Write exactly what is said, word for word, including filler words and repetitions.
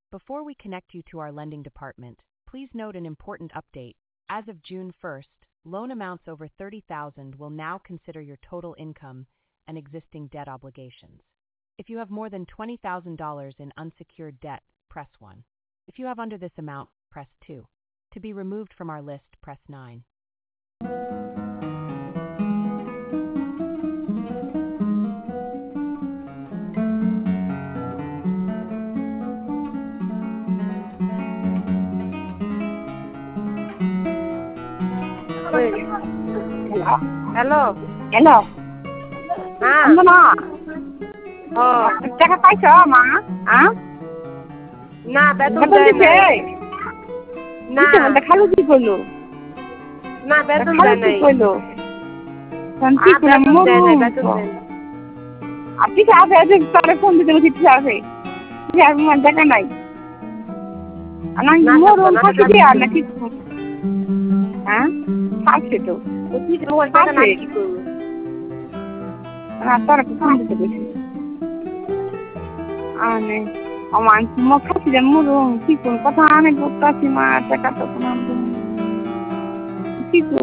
Before we connect you to our lending department, please note an important update. As of June first, loan amounts over thirty thousand dollars will now consider your total income and existing debt obligations. If you have more than twenty thousand dollars in unsecured debt, press one. If you have under this amount, press two. To be removed from our list, press nine. Hello hello হ্যাঁ অঞ্জনা ও টাকা পাইছ মা হ্যাঁ না বেতন বেতন দেয় দিছে নাই না দিছে বলতে খালু কি করলো না বেতন খালু দেয় কি নাই করলো শান্তি আর করে বেতন মরু দেয় নাই বেতন দেয় নাই আপনি কি আছে আছে তারে ফোন দিতে বসে ঠিক আছে ঠিক আছে আমার টাকা নাই আমার না, মরু না, ফাঁকি না, দিয়ে না, আর না কিছু হ্যাঁ থাকছে তো তো কি মোবাইল টাকা না কি করবো আর তারে ফোন দিতে বসে আনে আমার মুখ খাচ্ছি যে মরু কি কোন কথা আনে বলতে মা টাকা তো কোনো কি